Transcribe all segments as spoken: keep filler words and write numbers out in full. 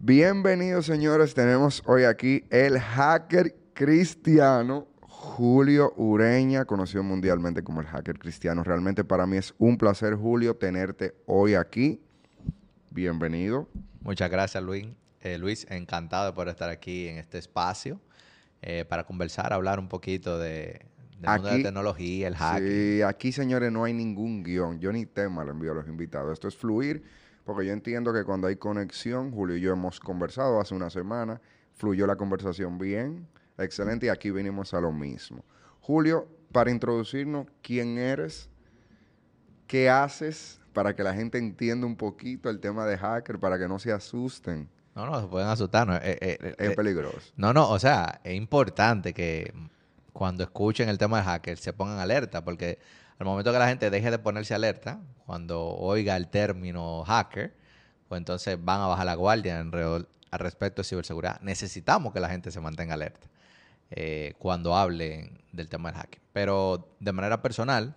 Bienvenidos, señores. Tenemos hoy aquí el hacker cristiano Julio Ureña, conocido mundialmente como el hacker cristiano. Realmente para mí es un placer, Julio, tenerte hoy aquí. Bienvenido. Muchas gracias, Luis. Eh, Luis, encantado de poder estar aquí en este espacio eh, para conversar, hablar un poquito de, del mundo de la tecnología, el hacking. Sí, aquí, señores, no hay ningún guión. Yo ni tema le envío a los invitados. Esto es fluir, porque yo entiendo que cuando hay conexión, Julio y yo hemos conversado hace una semana, fluyó la conversación bien, excelente, y aquí venimos a lo mismo. Julio, para introducirnos, ¿quién eres? ¿Qué haces? Para que la gente entienda un poquito el tema de hacker, para que no se asusten. No, no, se pueden asustar. No, eh, eh, eh, Es eh, peligroso. No, no, o sea, es importante que cuando escuchen el tema de hacker se pongan alerta, porque al momento que la gente deje de ponerse alerta, cuando oiga el término hacker, pues entonces van a bajar la guardia en re- al respecto de ciberseguridad. Necesitamos que la gente se mantenga alerta eh, cuando hablen del tema del hacker. Pero de manera personal,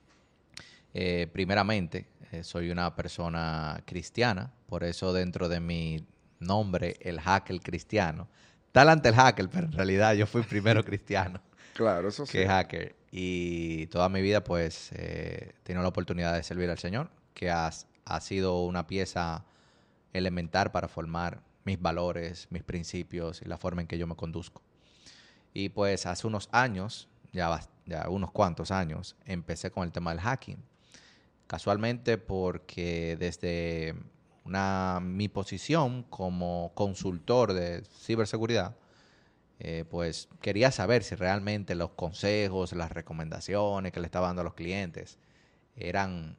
eh, primeramente, eh, soy una persona cristiana, por eso dentro de mi nombre, el hacker cristiano. Está delante el hacker, pero en realidad yo fui primero cristiano Claro, eso sí. que hacker. Y toda mi vida, pues, eh, he tenido la oportunidad de servir al Señor, que ha, ha sido una pieza elemental para formar mis valores, mis principios y la forma en que yo me conduzco. Y pues hace unos años, ya, bast- ya unos cuantos años, empecé con el tema del hacking. Casualmente porque desde una, mi posición como consultor de ciberseguridad, eh, pues quería saber si realmente los consejos, las recomendaciones que le estaba dando a los clientes eran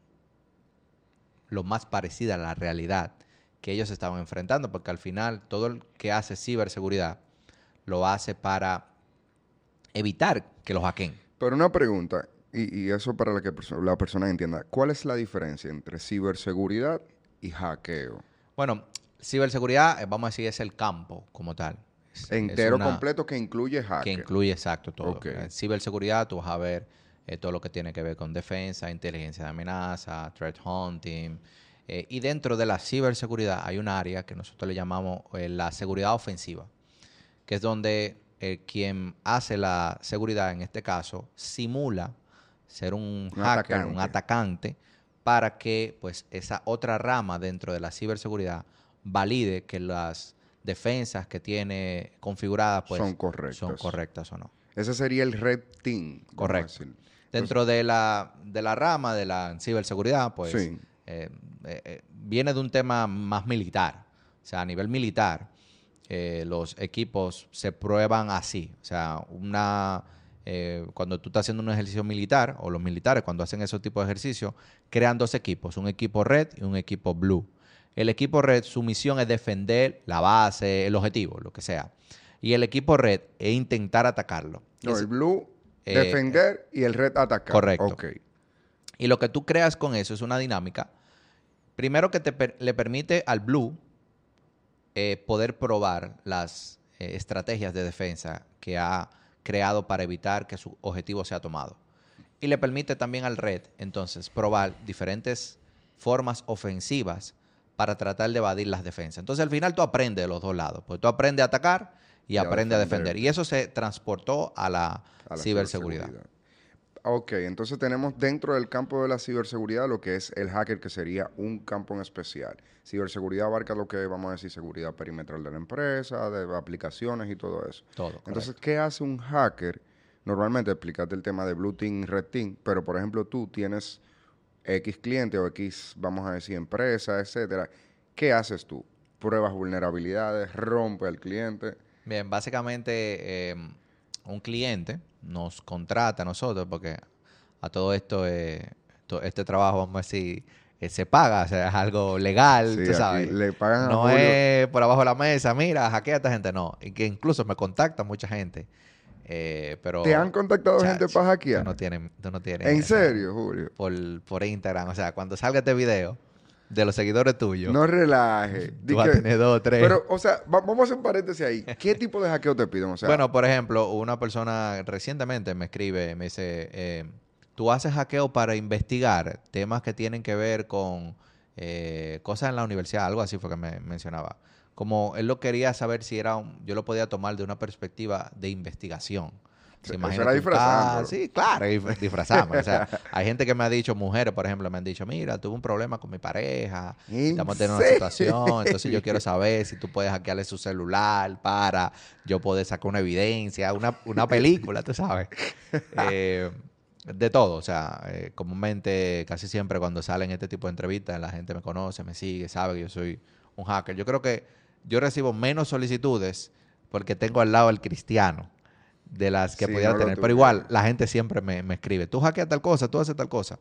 lo más parecidas a la realidad que ellos estaban enfrentando, porque al final todo el que hace ciberseguridad lo hace para evitar que los hackeen. Pero una pregunta, y, y eso para la que perso- la persona entienda. ¿Cuál es la diferencia entre ciberseguridad y hackeo? Bueno, ciberseguridad, eh, vamos a decir, es el campo como tal. Es, es Entero una completo que incluye que hacker. incluye exacto todo. Ok. En ciberseguridad tú vas a ver eh, todo lo que tiene que ver con defensa, inteligencia de amenaza, threat hunting. Eh, y dentro de la ciberseguridad hay un área que nosotros le llamamos eh, la seguridad ofensiva, que es donde eh, quien hace la seguridad, en este caso, simula ser un, Un hacker, atacante. un atacante, para que pues esa otra rama dentro de la ciberseguridad valide que las defensas que tiene configuradas pues Son correctas. son correctas o no. Ese sería el red team. vamos a Correcto. decir. Dentro de la, de la rama de la ciberseguridad, pues Sí. eh, eh, eh, viene de un tema más militar. O sea, a nivel militar, eh, los equipos se prueban así. O sea, una eh, cuando tú estás haciendo un ejercicio militar, o los militares cuando hacen esos tipos de ejercicios, crean dos equipos, un equipo red y un equipo blue. El equipo red, su misión es defender la base, el objetivo, lo que sea. Y el equipo red es intentar atacarlo. No, Es- el blue, eh, defender y el red atacar. correcto. Ok. Y lo que tú creas con eso es una dinámica, primero que te per- le permite al blue eh, poder probar las eh, estrategias de defensa que ha creado para evitar que su objetivo sea tomado. Y le permite también al red, entonces, probar diferentes formas ofensivas para tratar de evadir las defensas. Entonces, al final tú aprendes de los dos lados. Pues tú aprendes a atacar y, Y a aprendes a defender. defenderte. Y eso se transportó a la, A la ciberseguridad. ciberseguridad. Ok, entonces tenemos dentro del campo de la ciberseguridad lo que es el hacker, que sería un campo en especial. Ciberseguridad abarca lo que vamos a decir seguridad perimetral de la empresa, de aplicaciones y todo eso. Todo, Entonces, correcto. ¿qué hace un hacker? Normalmente explicaste el tema de Blue Team y Red Team, pero por ejemplo tú tienes X cliente o X, vamos a decir, empresa, etcétera. ¿Qué haces tú? Pruebas vulnerabilidades, rompe al cliente. Bien, básicamente eh, un cliente nos contrata a nosotros porque a todo esto, eh, to- este trabajo, vamos a decir, eh, se paga, o sea, es algo legal, Sí, tú aquí sabes. le pagan a No Julio. es por abajo de la mesa, mira, hackea a esta gente, no. Y que incluso me contacta mucha gente. eh, pero, ¿Te han contactado gente chacho, para hackear? Tú no tienes, tú no tienes ¿En esa- serio, Julio? Por, por Instagram, o sea, cuando salga este video de los seguidores tuyos, No relaje. Di tú vas a que- tener dos o tres. Pero, o sea, va- vamos a hacer un paréntesis ahí. ¿Qué tipo de hackeo te piden? O sea, Bueno, por ejemplo, una persona recientemente me escribe, me dice, eh, tú haces hackeo para investigar temas que tienen que ver con eh, cosas en la universidad, algo así fue que me mencionaba, como él lo quería saber si era un, yo lo podía tomar de una perspectiva de investigación. Se Eso era disfrazándolo. Sí, claro, dif- disfrazamos. O sea, hay gente que me ha dicho, mujeres, por ejemplo, me han dicho, mira, tuve un problema con mi pareja, ¿En estamos teniendo una serio? situación, entonces yo quiero saber si tú puedes hackearle su celular para yo poder sacar una evidencia, una, una película, tú sabes. Eh, de todo, o sea, eh, comúnmente, casi siempre cuando salen este tipo de entrevistas, la gente me conoce, me sigue, sabe que yo soy un hacker. Yo creo que yo recibo menos solicitudes porque tengo al lado el cristiano de las que Si pudiera no lo tener. Pero tuviera. igual, la gente siempre me, me escribe, tú hackeas tal cosa, tú haces tal cosa.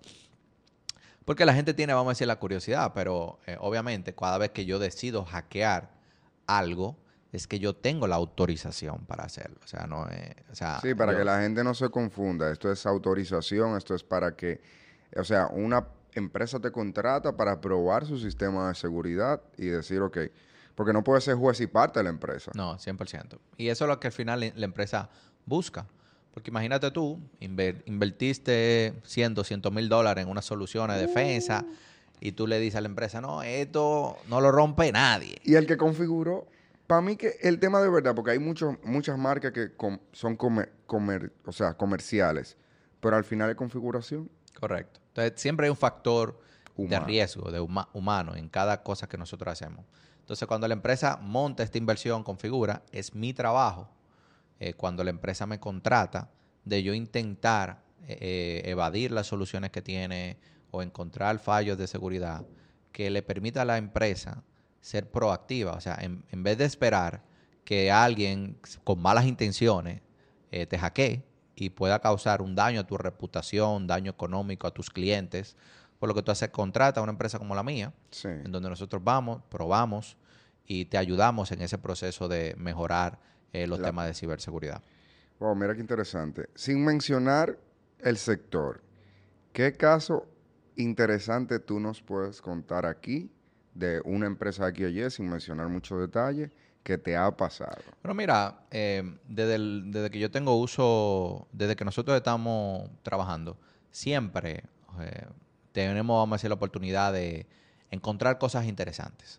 Porque la gente tiene, vamos a decir, la curiosidad, pero eh, obviamente cada vez que yo decido hackear algo, es que yo tengo la autorización para hacerlo. O sea, no es... O sea, Sí, para yo- que la gente no se confunda. Esto es autorización, esto es para que, o sea, una empresa te contrata para probar su sistema de seguridad y decir, ok, porque no puede ser juez y parte de la empresa. No, cien por ciento. Y eso es lo que al final la empresa busca. Porque imagínate tú, inver- invertiste cien, doscientos mil dólares en una solución de defensa y tú le dices a la empresa, no, esto no lo rompe nadie. Y el que configuró, para mí que el tema de verdad, porque hay muchos muchas marcas que com- son comer, comer- o sea, comerciales, pero al final es configuración Correcto. Entonces, siempre hay un factor de humana. riesgo, de huma- humano en cada cosa que nosotros hacemos. Entonces, cuando la empresa monta esta inversión, configura, es mi trabajo, eh, cuando la empresa me contrata, de yo intentar eh, eh, evadir las soluciones que tiene o encontrar fallos de seguridad que le permita a la empresa ser proactiva. O sea, en, en vez de esperar que alguien con malas intenciones eh, te hackee y pueda causar un daño a tu reputación, daño económico a tus clientes, por lo que tú haces, contrata a una empresa como la mía, Sí. en donde nosotros vamos, probamos y te ayudamos en ese proceso de mejorar eh, los La- temas de ciberseguridad. Wow, mira qué interesante. Sin mencionar el sector, ¿qué caso interesante tú nos puedes contar aquí de una empresa aquí allí, sin mencionar muchos detalles, que te ha pasado? Pero mira, eh, desde, el- desde que yo tengo uso, desde que nosotros estamos trabajando, siempre eh, tenemos, vamos a decir, la oportunidad de encontrar cosas interesantes.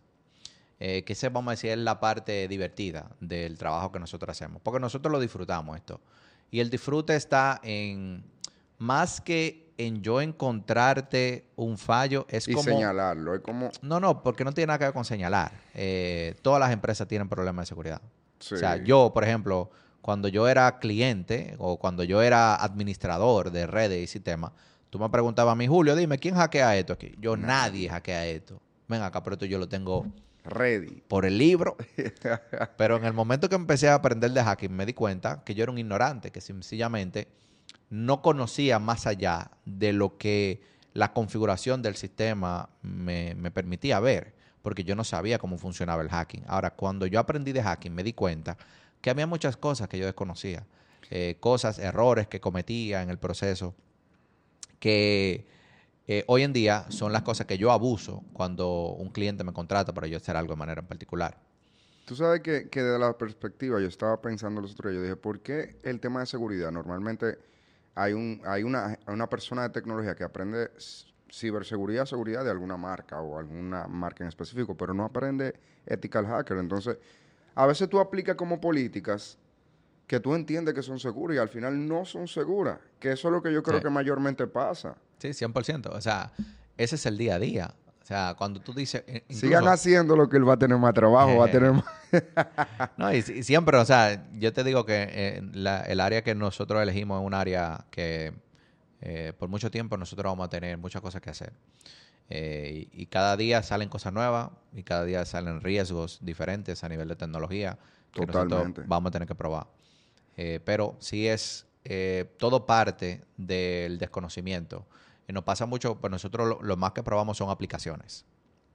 Eh, que esa, vamos a decir, es la parte divertida del trabajo que nosotros hacemos. Porque nosotros lo disfrutamos esto. Y el disfrute está en, más que en yo encontrarte un fallo, es Y como... señalarlo, es como, No, no, porque no tiene nada que ver con señalar. Eh, todas las empresas tienen problemas de seguridad. sí, O sea, yo, por ejemplo, cuando yo era cliente o cuando yo era administrador de redes y sistemas, tú me preguntabas a mí, Julio, dime, ¿quién hackea esto aquí? Yo, nadie, nadie hackea esto. Ven acá, pero esto yo lo tengo ready. por el libro. Pero en el momento que empecé a aprender de hacking, me di cuenta que yo era un ignorante, que sencillamente no conocía más allá de lo que la configuración del sistema me, me permitía ver, porque yo no sabía cómo funcionaba el hacking. Ahora, cuando yo aprendí de hacking, me di cuenta que había muchas cosas que yo desconocía, eh, cosas, errores que cometía en el proceso, que eh, hoy en día son las cosas que yo abuso cuando un cliente me contrata para yo hacer algo de manera en particular. Tú sabes que, que desde la perspectiva, yo estaba pensando los otros días, yo dije, ¿por qué el tema de seguridad? Normalmente hay un hay una, una persona de tecnología que aprende s- ciberseguridad, seguridad de alguna marca o alguna marca en específico, pero no aprende ethical hacker. Entonces, a veces tú aplicas como políticas que tú entiendes que son seguras y al final no son seguras, que eso es lo que yo creo Sí. que mayormente pasa. Sí, cien por ciento. O sea, ese es el día a día. O sea, cuando tú dices... eh, Sigan incluso- haciendo lo que él va a tener más trabajo, va a tener más... No, y, y siempre, o sea, yo te digo que eh, la- el área que nosotros elegimos es un área que eh, por mucho tiempo nosotros vamos a tener muchas cosas que hacer. Eh, y, y cada día salen cosas nuevas y cada día salen riesgos diferentes a nivel de tecnología que Totalmente. nosotros vamos a tener que probar. Eh, pero sí es eh, todo parte del desconocimiento. Y nos pasa mucho, pues nosotros lo, lo más que probamos son aplicaciones.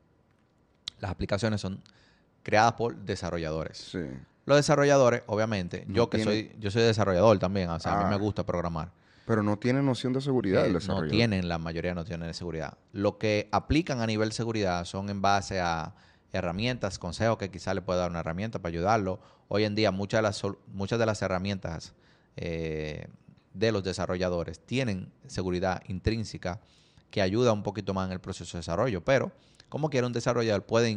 Las aplicaciones son creadas por desarrolladores. Sí. Los desarrolladores, obviamente, No yo que tienen- soy yo soy desarrollador también, o sea, a mí Ah. me gusta programar. Pero no tiene noción de seguridad Eh, el no desarrollador. tienen, la mayoría no tienen de seguridad. Lo que aplican a nivel seguridad son en base a herramientas, consejos que quizá le pueda dar una herramienta para ayudarlo. Hoy en día muchas de las, sol- muchas de las herramientas eh, de los desarrolladores tienen seguridad intrínseca que ayuda un poquito más en el proceso de desarrollo, pero como quiera un desarrollador puede in-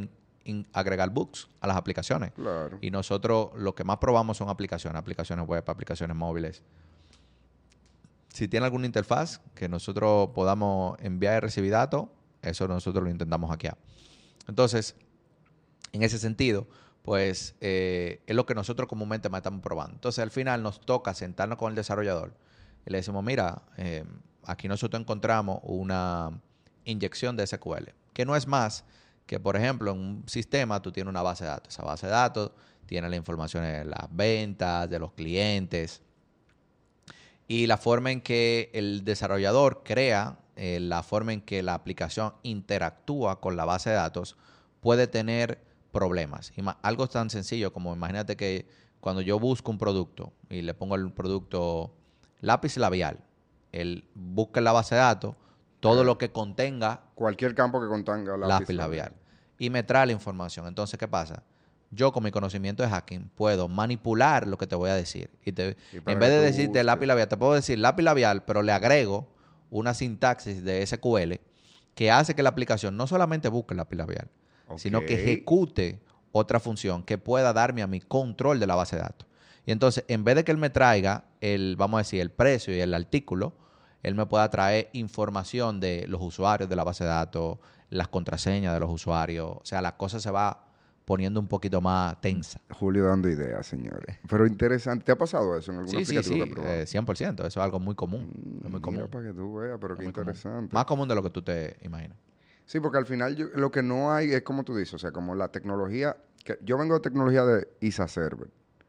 in- agregar bugs a las aplicaciones. Claro. Y nosotros lo que más probamos son aplicaciones, aplicaciones web, aplicaciones móviles. Si tiene alguna interfaz que nosotros podamos enviar y recibir datos, eso nosotros lo intentamos hackear. Entonces, en ese sentido, pues eh, es lo que nosotros comúnmente más estamos probando. Entonces, al final nos toca sentarnos con el desarrollador y le decimos, mira, eh, aquí nosotros encontramos una inyección de S Q L, que no es más que, por ejemplo, en un sistema tú tienes una base de datos. Esa base de datos tiene la información de las ventas, de los clientes, y la forma en que el desarrollador crea, eh, la forma en que la aplicación interactúa con la base de datos puede tener problemas. Ima- algo tan sencillo como imagínate que cuando yo busco un producto y le pongo el producto lápiz labial, él busca en la base de datos todo Eh, lo que contenga Cualquier campo que contenga lápiz, lápiz labial y me trae la información. Entonces, ¿qué pasa? Yo con mi conocimiento de hacking puedo manipular lo que te voy a decir. Y te, Y para en vez que de tú decirte lápiz busques. labial, te puedo decir lápiz labial, pero le agrego una sintaxis de S Q L que hace que la aplicación no solamente busque el lápiz labial, sino que Ok. ejecute otra función que pueda darme a mi control de la base de datos. Y entonces, en vez de que él me traiga el, vamos a decir, el precio y el artículo, él me pueda traer información de los usuarios de la base de datos, las contraseñas de los usuarios. O sea, la cosa se va poniendo un poquito más tensa. Julio dando ideas, señores. Pero interesante. ¿Te ha pasado eso en algún Sí, sí, aplicativo que sí, has probado? eh, cien por ciento. Eso es algo muy común. Mm, Es muy Mira, común. para que tú veas, pero Es qué muy común. interesante. Más común de lo que tú te imaginas. Sí, porque al final yo- lo que no hay es como tú dices, o sea, como la tecnología, que yo vengo de tecnología de I S A Server,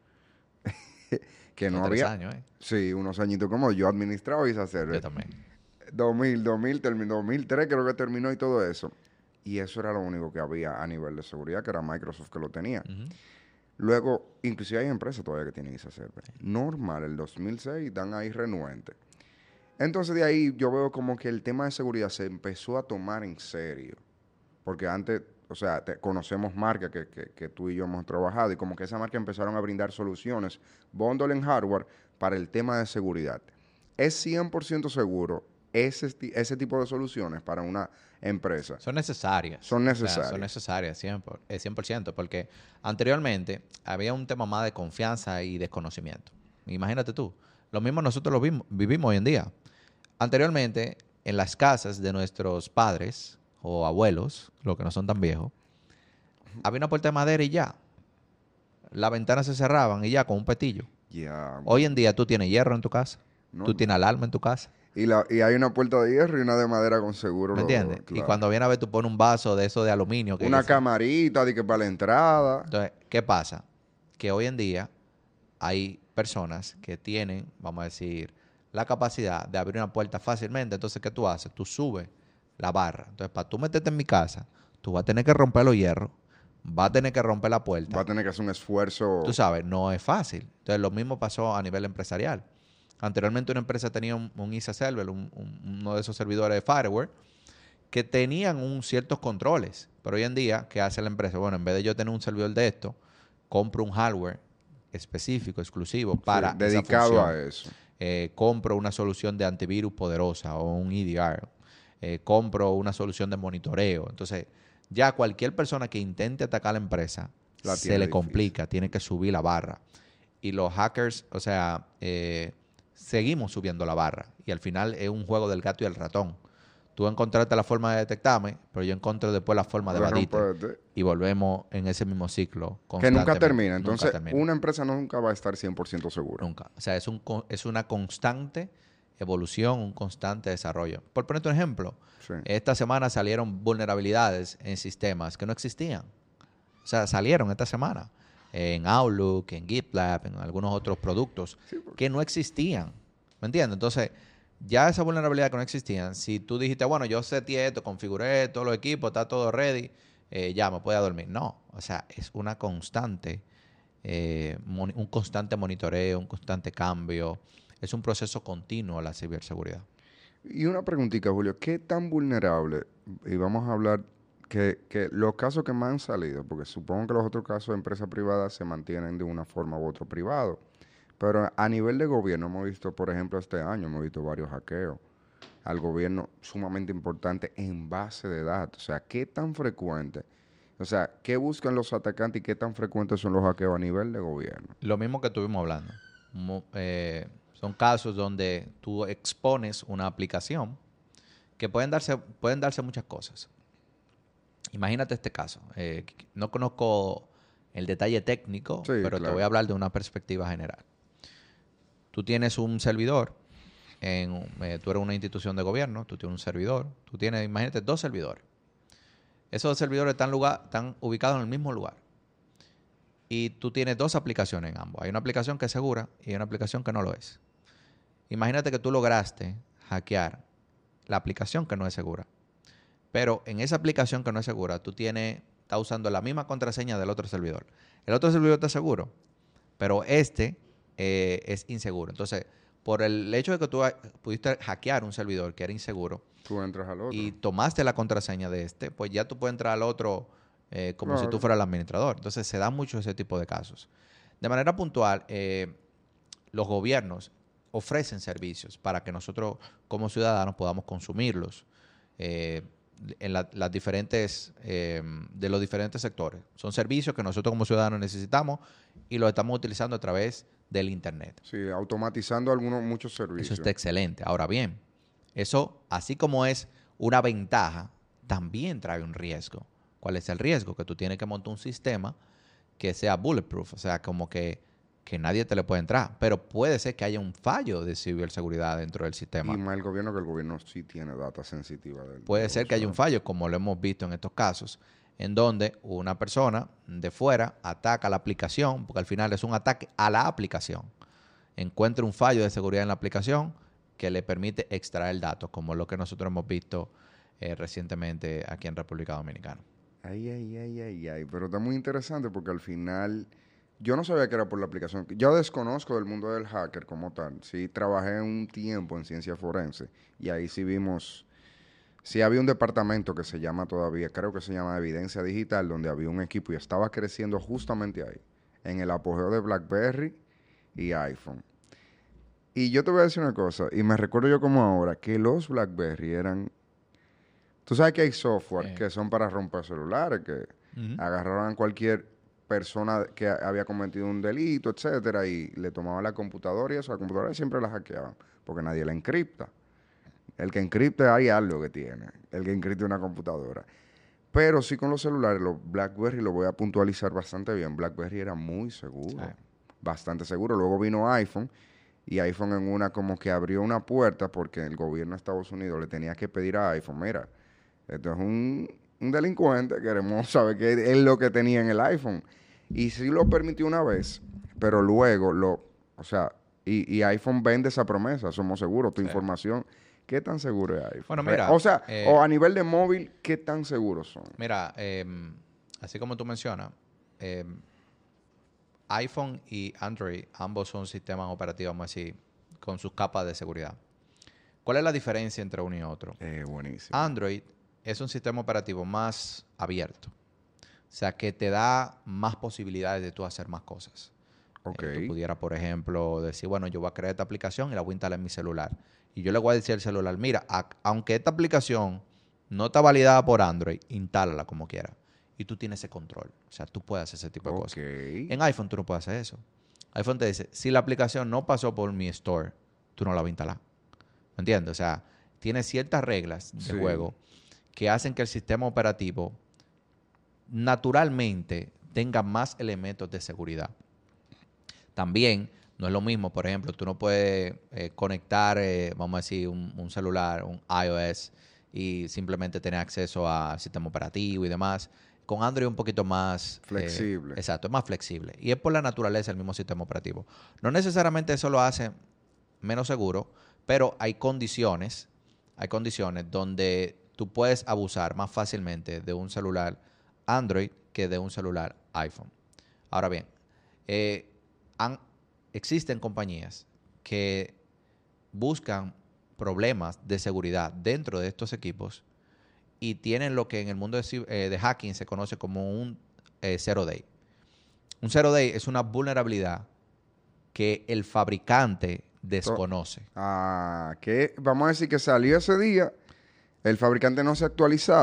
que Son no tres había, años, ¿eh? sí, unos añitos como yo administraba I S A Yo Server, también. dos mil, dos mil, terminó, dos mil tres creo que terminó y todo eso, y eso era lo único que había a nivel de seguridad, que era Microsoft que lo tenía. Ujú. Luego, inclusive hay empresas todavía que tienen I S A Server. Normal, el dos mil seis dan ahí renuente. Entonces de ahí yo veo como que el tema de seguridad se empezó a tomar en serio. Porque antes, o sea, te- conocemos marcas que, que, que tú y yo hemos trabajado y como que esas marcas empezaron a brindar soluciones, bundle en hardware, para el tema de seguridad. ¿Es cien por ciento seguro ese, esti- ese tipo de soluciones para una empresa? Son necesarias. Son O sea, necesarias. son necesarias, cien por ciento, eh, cien por ciento, porque anteriormente había un tema más de confianza y desconocimiento. Imagínate tú, lo mismo nosotros lo vimos- vivimos hoy en día. Anteriormente, en las casas de nuestros padres o abuelos, los que no son tan viejos, había una puerta de madera y ya. Las ventanas se cerraban y ya con un petillo. Ya, Hoy en día tú tienes hierro en tu casa, no, tú tienes alarma en tu casa. y, la, y hay una puerta de hierro y una de madera con seguro. ¿Me Lo, entiendes? Y claro. cuando viene a ver, tú pones un vaso de eso de aluminio. Que Una que se- camarita de que para la entrada. Entonces, ¿qué pasa? Que hoy en día hay personas que tienen, vamos a decir, la capacidad de abrir una puerta fácilmente. Entonces, ¿qué tú haces? Tú subes la barra. Entonces, para tú meterte en mi casa, tú vas a tener que romper los hierros, vas a tener que romper la puerta. Va a tener que hacer un esfuerzo. Tú sabes, no es fácil. Entonces, lo mismo pasó a nivel empresarial. Anteriormente una empresa tenía un, un I S A Server, un- un- uno de esos servidores de fireware, que tenían un, ciertos controles. Pero hoy en día, ¿qué hace la empresa? Bueno, en vez de yo tener un servidor de esto, compro un hardware específico, exclusivo para Sí, esa dedicado función. a eso. Eh, compro una solución de antivirus poderosa o un E D R. Eh, compro una solución de monitoreo. Entonces, ya cualquier persona que intente atacar la empresa, La se tiene le difícil. complica, tiene que subir la barra. Y los hackers, o sea, eh, seguimos subiendo la barra. Y al final es un juego del gato y el ratón. Tú encontraste la forma de detectarme, pero yo encuentro después la forma de De evadirte. romperte. Y volvemos en ese mismo ciclo. Que nunca constantemente. termina. Nunca Entonces, termina. una empresa nunca va a estar cien por ciento segura. Nunca. O sea, es, un, con- es una constante evolución, un constante desarrollo. Por ponerte un ejemplo, Sí. esta semana salieron vulnerabilidades en sistemas que no existían. O sea, salieron esta semana en Outlook, en GitLab, en algunos otros productos Sí, porque- que no existían. ¿Me entiendes? Entonces, ya esa vulnerabilidad que no existían, si tú dijiste, bueno, yo seteé esto, configuré todos los equipos, está todo ready, eh, ya me puedo dormir. No, o sea, es una constante, eh, moni- un constante monitoreo, un constante cambio. Es un proceso continuo la ciberseguridad. Y una preguntita, Julio. ¿Qué tan vulnerable? Y vamos a hablar que, que los casos que más han salido, porque supongo que los otros casos de empresas privadas se mantienen de una forma u otra privado. Pero a nivel de gobierno hemos visto, por ejemplo, este año hemos visto varios hackeos al gobierno sumamente importante en base de datos. O sea, ¿qué tan frecuente? O sea, ¿qué buscan los atacantes y qué tan frecuentes son los hackeos a nivel de gobierno? Lo mismo que estuvimos hablando. Mo- eh, son casos donde tú expones una aplicación que pueden darse, pueden darse muchas cosas. Imagínate este caso. Eh, no conozco el detalle técnico, Sí, pero te claro. voy a hablar de una perspectiva general. Tú tienes un servidor, en, eh, tú eres una institución de gobierno, tú tienes un servidor, tú tienes, imagínate, dos servidores. Esos dos servidores están, lugar, están ubicados en el mismo lugar. Y tú tienes dos aplicaciones en ambos. Hay una aplicación que es segura y hay una aplicación que no lo es. Imagínate que tú lograste hackear la aplicación que no es segura. Pero en esa aplicación que no es segura, tú tienes, estás usando la misma contraseña del otro servidor. El otro servidor está seguro, pero este eh, es inseguro. Entonces, por el hecho de que tú ha- pudiste hackear un servidor que era inseguro Tú entras al otro. y tomaste la contraseña de este, pues ya tú puedes entrar al otro eh, como si Claro. tú fueras el administrador. Entonces, se da mucho ese tipo de casos. De manera puntual, eh, los gobiernos ofrecen servicios para que nosotros como ciudadanos podamos consumirlos eh, en la- las diferentes eh, de los diferentes sectores. Son servicios que nosotros como ciudadanos necesitamos y los estamos utilizando a través del internet. Sí, automatizando algunos, muchos Eso servicios. está excelente. Ahora bien, eso, así como es una ventaja, también trae un riesgo. ¿Cuál es el riesgo? Que tú tienes que montar un sistema que sea bulletproof, o sea, como que, que nadie te le puede entrar. Pero puede ser que haya un fallo de ciberseguridad dentro del sistema. Y más el gobierno, que el gobierno sí tiene data sensitiva del Puede de ser los que haya un usuarios. fallo, como lo hemos visto en estos casos, en donde una persona de fuera ataca la aplicación, porque al final es un ataque a la aplicación. Encuentra un fallo de seguridad en la aplicación que le permite extraer datos, como lo que nosotros hemos visto eh, recientemente aquí en República Dominicana. Ay, ay, ay, ay, ay. Pero está muy interesante porque al final yo no sabía que era por la aplicación. Yo desconozco del mundo del hacker como tal. Sí, trabajé un tiempo en ciencia forense y ahí sí vimos, sí había un departamento que se llama todavía, creo que se llama Evidencia Digital, donde había un equipo y estaba creciendo justamente ahí, en el apogeo de BlackBerry y iPhone. Y yo te voy a decir una cosa, y me recuerdo yo como ahora, que los BlackBerry eran... Tú sabes que hay software Sí. que son para romper celulares, que Ujú. agarraron a cualquier persona que a- había cometido un delito, etcétera, y le tomaban la computadora y eso, la computadora siempre la hackeaban, porque nadie la encripta. El que encripta hay algo que tiene, el que encripta una computadora. Pero sí con los celulares, los BlackBerry lo voy a puntualizar bastante bien. BlackBerry era muy seguro, Sí. bastante seguro. Luego vino iPhone y iPhone en una como que abrió una puerta porque el gobierno de Estados Unidos le tenía que pedir a iPhone, mira, esto es un, un delincuente, queremos saber qué es lo que tenía en el iPhone. Y sí lo permitió una vez, pero luego lo, o sea, y, y iPhone vende esa promesa, somos seguros, tu Sí. información. ¿Qué tan seguro es iPhone? Bueno, Re- mira, o sea, eh, o a nivel de móvil, ¿qué tan seguros son? Mira, eh, así como tú mencionas, eh, iPhone y Android, ambos son sistemas operativos, vamos a decir, con sus capas de seguridad. ¿Cuál es la diferencia entre uno y otro? Eh, buenísimo. Android es un sistema operativo más abierto. O sea, que te da más posibilidades de tú hacer más cosas. Ok. Eh, tú pudieras, por ejemplo, decir, bueno, yo voy a crear esta aplicación y la voy a instalar en mi celular. Y yo le voy a decir al celular, mira, a- aunque esta aplicación no está validada por Android, instálala como quieras. Y tú tienes ese control. O sea, tú puedes hacer ese tipo de Ok. cosas. En iPhone tú no puedes hacer eso. iPhone te dice, si la aplicación no pasó por mi store, tú no la vas a instalar. ¿Me entiendes? O sea, tiene ciertas reglas de Sí. juego que hacen que el sistema operativo naturalmente tenga más elementos de seguridad. También no es lo mismo, por ejemplo, tú no puedes eh, conectar, eh, vamos a decir, un, un celular, un iOS, y simplemente tener acceso al sistema operativo y demás. Con Android es un poquito más... eh, Flexible. exacto, es más flexible. Y es por la naturaleza del mismo sistema operativo. No necesariamente eso lo hace menos seguro, pero hay condiciones, hay condiciones donde tú puedes abusar más fácilmente de un celular Android que de un celular iPhone. Ahora bien, eh, han- existen compañías que buscan problemas de seguridad dentro de estos equipos y tienen lo que en el mundo de, ci- eh, de hacking se conoce como un eh, zero day. Un zero day es una vulnerabilidad que el fabricante desconoce. Ah, que vamos a decir que salió ese día, el fabricante no se ha actualizado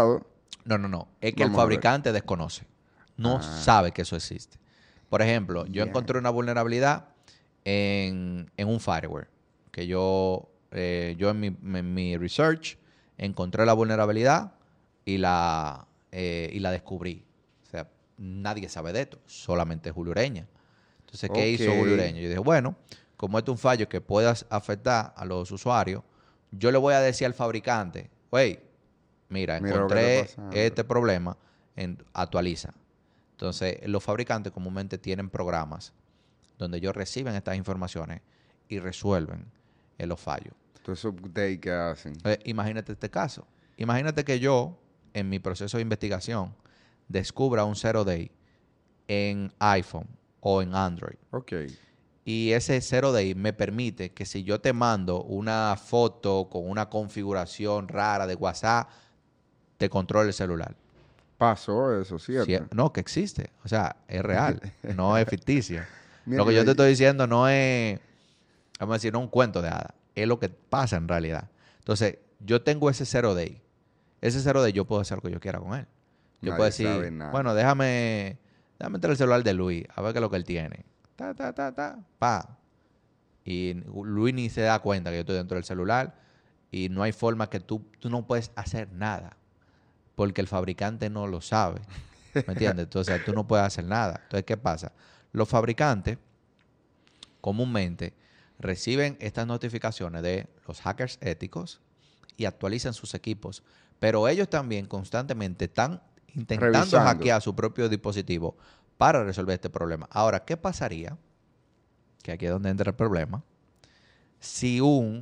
No, no, no. Es que el Vamos a ver. fabricante desconoce. No Ah. sabe que eso existe. Por ejemplo, yo Yeah. encontré una vulnerabilidad en, en un fireware. Que yo, eh, yo en mi, en mi research encontré la vulnerabilidad y la, eh, y la descubrí. O sea, nadie sabe de esto. Solamente Julio Ureña. Entonces, ¿qué hizo Julio Ok. Ureña? Yo dije, bueno, como este es un fallo que pueda afectar a los usuarios, yo le voy a decir al fabricante, oye, mira, Mira lo que está encontré pasando. este problema, en, actualiza. Entonces, los fabricantes comúnmente tienen programas donde ellos reciben estas informaciones y resuelven eh, los fallos. Entonces, update que hacen. Entonces, imagínate este caso. Imagínate que yo, en mi proceso de investigación, descubra un zero day en iPhone o en Android. Ok. Y ese zero day me permite que si yo te mando una foto con una configuración rara de WhatsApp, te controle el celular. Pasó eso, ¿cierto? Sí, no, que existe. O sea, es real. No es ficticio. Mira, Lo que yo te yo- estoy diciendo no es, vamos a decir, no es un cuento de hadas. Es lo que pasa en realidad. Entonces, yo tengo ese zero day. Ese zero day yo puedo hacer lo que yo quiera con él. Yo Nadie puedo decir, sabe nada. bueno, déjame, déjame entrar el celular de Luis, a ver qué es lo que él tiene. Ta, ta, ta, ta, pa. Y Luis ni se da cuenta que yo estoy dentro del celular y no hay forma que tú, tú no puedes hacer nada porque el fabricante no lo sabe. ¿Me entiendes? Entonces tú no puedes hacer nada. Entonces, ¿qué pasa? Los fabricantes comúnmente reciben estas notificaciones de los hackers éticos y actualizan sus equipos. Pero ellos también constantemente están intentando Revisando. hackear su propio dispositivo para resolver este problema. Ahora, ¿qué pasaría? Que aquí es donde entra el problema. Si un,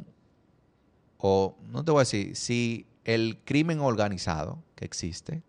o no te voy a decir, si el crimen organizado que existe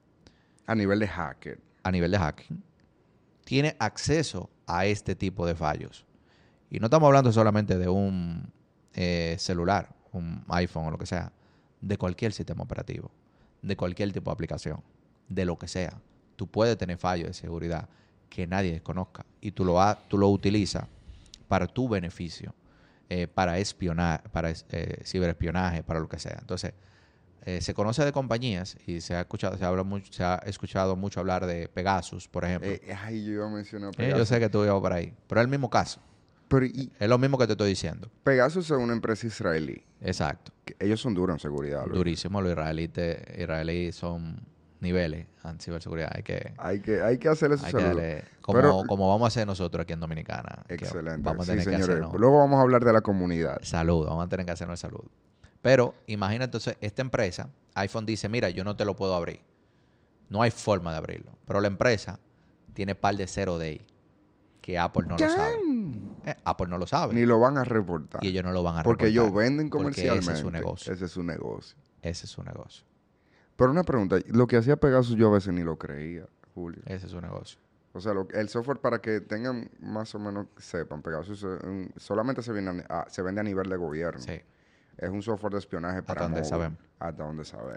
A nivel de hacker. a nivel de hacking tiene acceso a este tipo de fallos. Y no estamos hablando solamente de un eh, celular, un iPhone o lo que sea, de cualquier sistema operativo, de cualquier tipo de aplicación, de lo que sea. Tú puedes tener fallos de seguridad que nadie desconozca y tú lo, ha, tú lo utilizas para tu beneficio, eh, para espionar, para eh, ciberespionaje, para lo que sea. Entonces, eh, se conoce de compañías y se ha escuchado, se habla mucho, se ha escuchado mucho hablar de Pegasus, por ejemplo. Eh, ay, yo iba a mencionar Eh, Pegasus. yo sé que tú ibas por ahí, pero es el mismo caso. Pero y Es lo mismo que te estoy diciendo. Pegasus es una empresa israelí. Exacto. Que ellos son duros en seguridad. Luis. Durísimo. Los israelíes, israelíes son niveles en ciberseguridad. Hay que, Hay que, hay que hacerle su hay que saludo. darle, como, Pero- como vamos a hacer nosotros aquí en Dominicana. que Excelente. Vamos a Sí, tener que señores. hacernos Luego vamos a hablar de la comunidad. salud. Vamos a tener que hacernos salud. Pero imagina entonces, esta empresa, iPhone dice, mira, yo no te lo puedo abrir. No hay forma de abrirlo. Pero la empresa tiene par de zero day que Apple no lo sabe. Eh, Apple no lo sabe. Ni lo van a reportar. Y ellos no lo van a Porque reportar. ellos venden Porque comercialmente. ese es su negocio. Ese es su negocio. Ese es su negocio. Pero una pregunta. Lo que hacía Pegasus yo a veces ni lo creía, Julio. Ese es su negocio. O sea, lo- el software para que tengan más o menos sepan, Pegasus es un- solamente se, viene a- a- se vende a nivel de gobierno. Sí. Es un software de espionaje para donde móvil. sabemos. Hasta donde sabemos.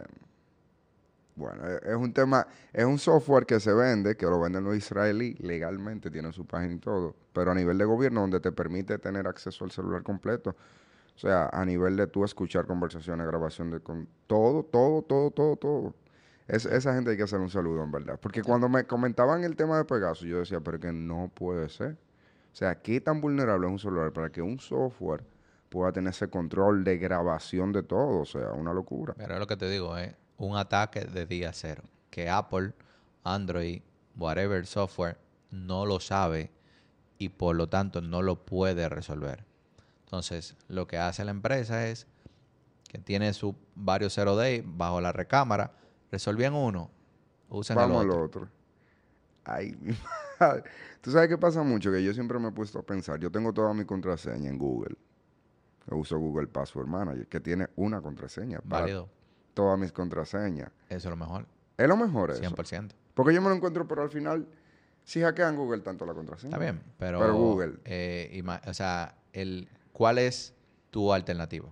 Bueno, es, es un tema, es un software que se vende, que lo venden los israelíes legalmente, tienen su página y todo, pero a nivel de gobierno donde te permite tener acceso al celular completo. O sea, a nivel de tú escuchar conversaciones, grabación de con todo, todo, todo, todo, todo. Es, esa gente hay que hacer un saludo, en verdad. Porque cuando me comentaban el tema de Pegasus, yo decía, pero que no puede ser. O sea, ¿qué tan vulnerable es un celular para que un software pueda tener ese control de grabación de todo? O sea, una locura. Pero es lo que te digo, es un ataque de día cero. Que Apple, Android, whatever software, no lo sabe y por lo tanto no lo puede resolver. Entonces, lo que hace la empresa es que tiene sus varios zero day bajo la recámara, resolvían uno, usan Vamos el al otro. otro. Ay, mi madre. ¿Tú sabes qué pasa mucho? Que yo siempre me he puesto a pensar. Yo tengo toda mi contraseña en Google. Yo uso Google Password Manager, que tiene una contraseña para Válido. todas mis contraseñas. Eso es lo mejor. Es lo mejor eso. cien por ciento. Porque yo me lo encuentro, pero al final, si hackean Google tanto la contraseña. Está bien, pero, Pero Google. eh, ima- o sea, el, ¿cuál es tu alternativa?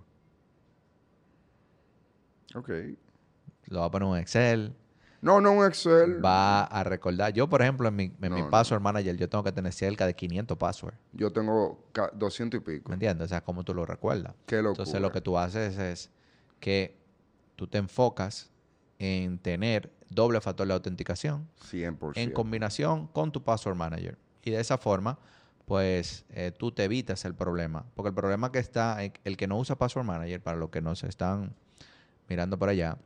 Ok. Lo va a poner en un Excel, No, no un Excel. va a recordar. Yo, por ejemplo, en mi, en mi No, no. password manager, yo tengo que tener cerca de quinientos passwords. Yo tengo ca- doscientos y pico. ¿Me entiendes? O sea, ¿cómo tú lo recuerdas? Qué locura. Entonces, lo que tú haces es que tú te enfocas en tener doble factor de autenticación cien por ciento. en combinación con tu Password Manager. Y de esa forma, pues eh, tú te evitas el problema. Porque el problema que está, el que no usa Password Manager, para los que nos están mirando por allá,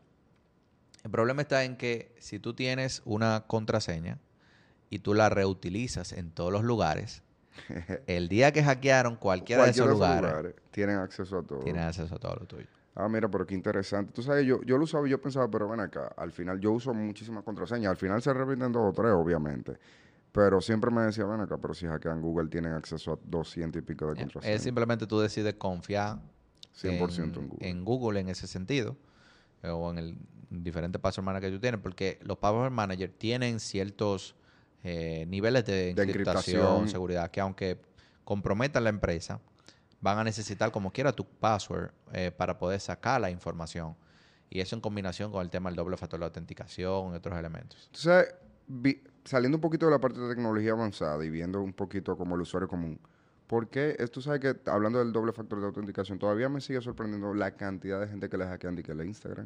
el problema está en que si tú tienes una contraseña y tú la reutilizas en todos los lugares, el día que hackearon cualquiera, cualquiera de esos lugares, lugares, tienen acceso a todo. Tienen acceso a todo lo tuyo. Ah, mira, pero qué interesante. Tú sabes, yo, yo lo usaba y yo pensaba, pero ven acá, al final yo uso muchísimas contraseñas. Al final se repiten dos o tres, obviamente. Pero siempre me decía, ven acá, pero si hackean Google tienen acceso a doscientos y pico de contraseñas. Es simplemente tú decides confiar cien por ciento en, en, Google. en Google en ese sentido, eh, o en el diferente password manager que tú tienes, porque los password manager tienen ciertos eh, niveles de, de encriptación, encriptación, seguridad, que aunque comprometan la empresa, van a necesitar como quiera tu password eh, para poder sacar la información. Y eso en combinación con el tema del doble factor de autenticación y otros elementos. Entonces, vi, saliendo un poquito de la parte de tecnología avanzada y viendo un poquito como el usuario común, ¿por qué? Tú sabes que hablando del doble factor de autenticación, todavía me sigue sorprendiendo la cantidad de gente que le hackean y que le Instagram.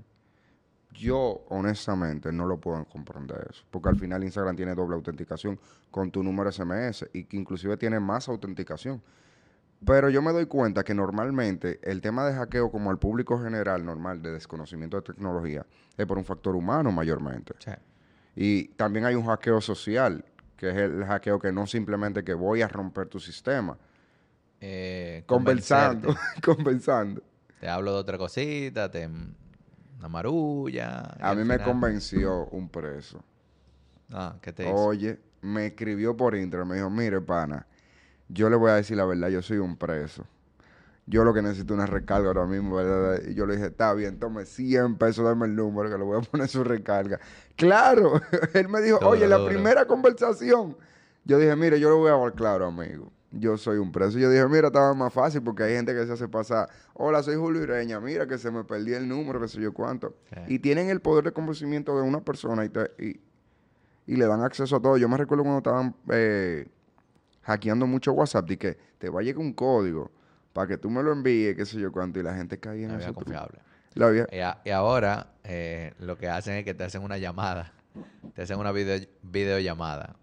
Yo, honestamente, no lo puedo comprender eso. Porque al final Instagram tiene doble autenticación con tu número S M S y que inclusive tiene más autenticación. Pero yo me doy cuenta que normalmente el tema de hackeo como al público general normal de desconocimiento de tecnología es por un factor humano mayormente. Sí. Y también hay un hackeo social, que es el hackeo que no simplemente que voy a romper tu sistema. Eh, conversando, conversando. Te hablo de otra cosita, te... una marulla. A mí final... me convenció un preso. Ah, ¿qué te hizo? Oye, me escribió por Instagram, me dijo, mire, pana, yo le voy a decir la verdad, yo soy un preso. Yo lo que necesito es una recarga ahora mismo, ¿verdad? Y yo le dije, está bien, tome cien pesos, dame el número que le voy a poner su recarga. ¡Claro! Él me dijo, Todo oye, la duro. primera conversación. Yo dije, mire, yo le voy a hablar claro, amigo. Yo soy un preso. Yo dije, mira, estaba más fácil porque hay gente que se hace pasar. Hola, soy Julio Ireña. Mira que se me perdió el número, qué sé yo cuánto. Okay. Y tienen el poder de convencimiento de una persona y, te, y, y le dan acceso a todo. Yo me recuerdo cuando estaban eh, hackeando mucho WhatsApp y que te va a llegar un código para que tú me lo envíes, qué sé yo cuánto, y la gente caía en la eso. vida confiable. La vida. Y, a, y ahora eh, lo que hacen es que te hacen una llamada, te hacen una video, videollamada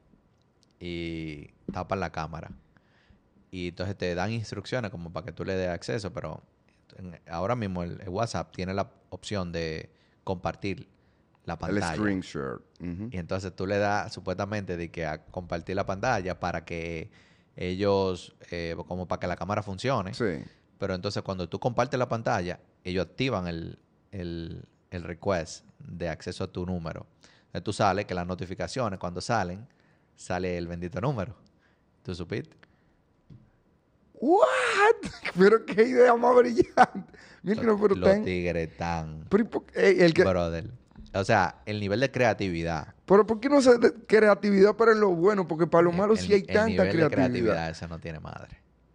y tapan la cámara. Y entonces te dan instrucciones como para que tú le des acceso, pero en, ahora mismo el, el WhatsApp tiene la opción de compartir la pantalla. El screen share. Uh-huh. Y entonces tú le das supuestamente de que a compartir la pantalla para que ellos, eh, como para que la cámara funcione. Sí. Pero entonces cuando tú compartes la pantalla, ellos activan el, el, el request de acceso a tu número. Entonces tú sales, que las notificaciones cuando salen, sale el bendito número. ¿Tú supiste? ¿What? Pero qué idea más brillante. Mira, Los, no, pero los ten... tigres tan... Pero, eh, el que... Brother. O sea, el nivel de creatividad. Pero ¿por qué no se de creatividad para lo bueno? Porque para lo malo el, sí hay el tanta nivel creatividad. de creatividad, eso no tiene madre.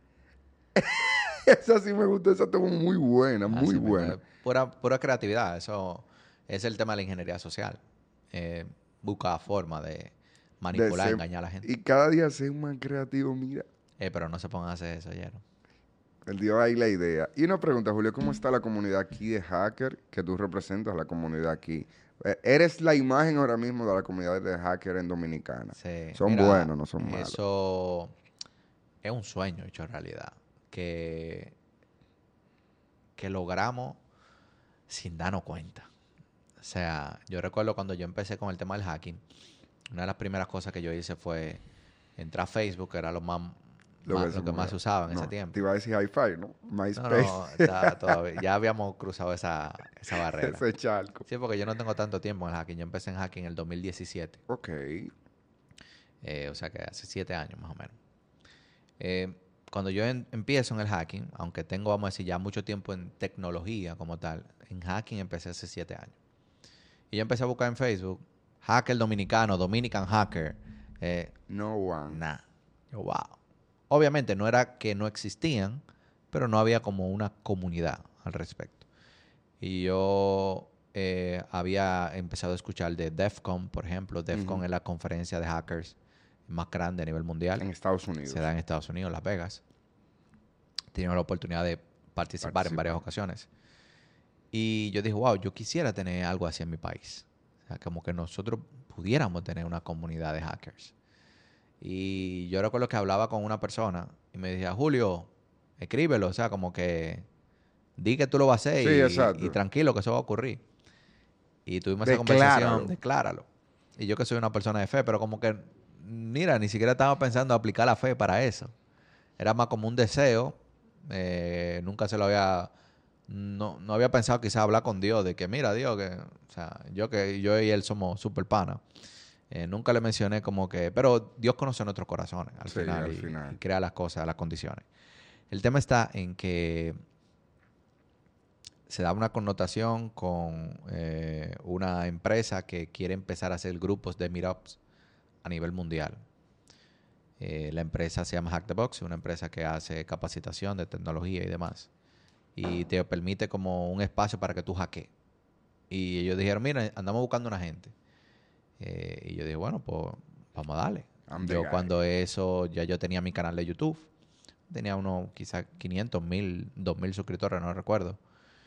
Esa sí me gustó, esa estuvo muy buena, muy Así buena. mismo, Pura, pura creatividad, eso es el tema de la ingeniería social. Eh, busca forma de manipular, De ser- engañar a la gente. Y cada día ser más creativo, mira. Eh, pero no se pongan a hacer eso, ¿oyeron? Él dio ahí la idea. Y una pregunta, Julio, ¿cómo está la comunidad aquí de hacker que tú representas, la comunidad aquí? Eh, Eres la imagen ahora mismo de la comunidad de hacker en Dominicana. Sí, Son mira, buenos, no son malos. Eso es un sueño hecho realidad. Que, que logramos sin darnos cuenta. O sea, yo recuerdo cuando yo empecé con el tema del hacking, una de las primeras cosas que yo hice fue entrar a Facebook, que era lo más, Lo más- que se lo que más movía. se usaba en No, ese tiempo. Te iba a decir hi-fi, ¿no? No, MySpace. no, está todavía- ya habíamos cruzado esa, esa barrera. Ese charco. Sí, porque yo no tengo tanto tiempo en el hacking. Yo empecé en hacking en el dos mil diecisiete. Ok. Eh, o sea que hace siete años más o menos. Eh, cuando yo en- empiezo en el hacking, aunque tengo, vamos a decir, ya mucho tiempo en tecnología como tal, en hacking empecé hace siete años. Y yo empecé a buscar en Facebook, hacker dominicano, Dominican hacker. Eh, No one. Nah. Yo, wow. Obviamente no era que no existían, pero no había como una comunidad al respecto. Y yo eh, había empezado a escuchar de DEF CON, por ejemplo. DEF CON Ujú. es la conferencia de hackers más grande a nivel mundial. En Estados Unidos. Se da en Estados Unidos, Las Vegas. He tenido la oportunidad de participar en Participa. varias ocasiones. Y yo dije, wow, yo quisiera tener algo así en mi país. O sea, como que nosotros pudiéramos tener una comunidad de hackers. Y yo recuerdo que hablaba con una persona y me decía, Julio, escríbelo. O sea, como que di que tú lo vas a hacer Sí, y, y exacto. tranquilo que eso va a ocurrir. Y tuvimos esa conversación, Decláralo. decláralo. Y yo que soy una persona de fe, pero como que, mira, ni siquiera estaba pensando aplicar la fe para eso. Era más como un deseo. Eh, nunca se lo había... No, no había pensado quizás hablar con Dios de que, mira, Dios, que... O sea, yo que yo y él somos super panas. Eh, nunca le mencioné como que... Pero Dios conoce nuestros corazones al Sí, final al y, y final. crea las cosas, las condiciones. El tema está en que se da una connotación con eh, una empresa que quiere empezar a hacer grupos de meetups a nivel mundial. Eh, la empresa se llama Hack the Box, una empresa que hace capacitación de tecnología y demás. Y te permite como un espacio para que tú hackees. Y ellos dijeron, mira, andamos buscando una gente. Eh, y yo dije, bueno, pues vamos a darle. I'm the Yo guy. cuando eso, ya yo tenía mi canal de YouTube. Tenía unos quizás quinientos mil, dos mil suscriptores, no recuerdo.